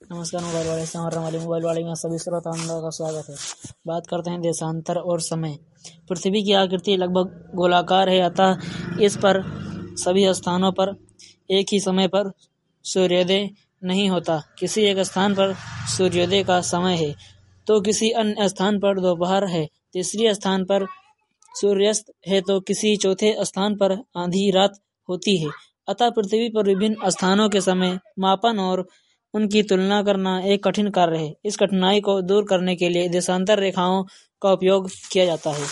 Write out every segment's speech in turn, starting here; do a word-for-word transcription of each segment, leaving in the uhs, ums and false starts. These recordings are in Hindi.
नमस्कार मोबाइल वाले से और हमारे मोबाइल वाले में सभी श्रोताओं का स्वागत है। बात करते हैं देशांतर और समय। पृथ्वी की आकृति लगभग गोलाकार है, अतः इस पर सभी स्थानों पर एक ही समय पर सूर्योदय नहीं होता। किसी एक स्थान पर सूर्योदय का समय है तो किसी अन्य स्थान पर दोपहर है, तीसरी स्थान पर सूर्यास्त है तो किसी चौथे स्थान पर आधी रात होती है। अतः पृथ्वी पर विभिन्न स्थानों के समय मापन और उनकी तुलना करना एक कठिन कार्य है। इस कठिनाई को दूर करने के लिए देशांतर रेखाओं का उपयोग किया जाता है।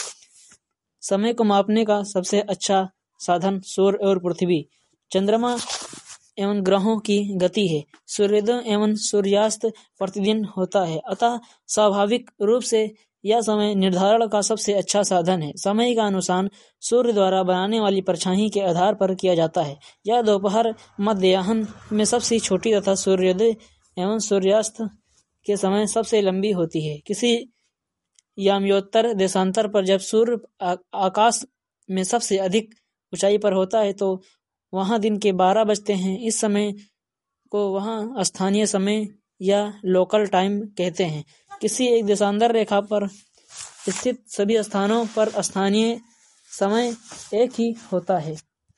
समय को मापने का सबसे अच्छा साधन सूर्य और पृथ्वी, चंद्रमा एवं ग्रहों की गति है। सूर्योदय एवं सूर्यास्त प्रतिदिन होता है, अतः स्वाभाविक रूप से यह समय निर्धारण का सबसे अच्छा साधन है। समय का अनुमान सूर्य द्वारा बनाने वाली परछाई के आधार पर किया जाता है। यह दोपहर, मध्याह्न में सबसे छोटी तथा सूर्योदय एवं सूर्यास्त के समय सबसे लंबी होती है। किसी याम्योत्तर देशांतर पर जब सूर्य आ, आकाश में सबसे अधिक ऊंचाई पर होता है तो वहां दिन के बारह बजते हैं। इस समय को वहां स्थानीय समय या लोकल टाइम कहते हैं। किसी एक देशांतर रेखा पर स्थित सभी स्थानों पर स्थानीय समय एक ही होता है।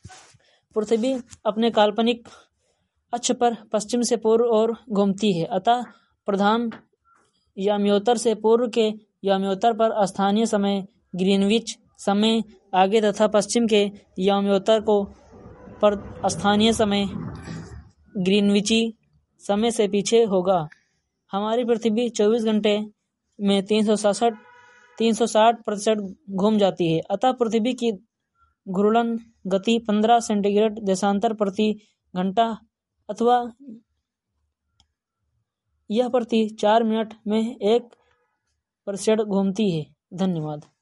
पृथ्वी अपने काल्पनिक अक्ष पर पश्चिम से पूर्व ओर घूमती है, अतः प्रधान याम्योत्तर से पूर्व के याम्योत्तर पर स्थानीय समय ग्रीनविच समय आगे तथा पश्चिम के याम्योत्तर को पर स्थानीय समय ग्रीनविची समय से पीछे होगा। हमारी पृथ्वी चौबीस घंटे में तीन सौ साठ तीन सौ साठ प्रतिशत घूम जाती है, अतः पृथ्वी की घूर्णन गति पंद्रह सेंटीग्रेड देशांतर प्रति घंटा अथवा यह प्रति चार मिनट में एक प्रतिशत घूमती है। धन्यवाद।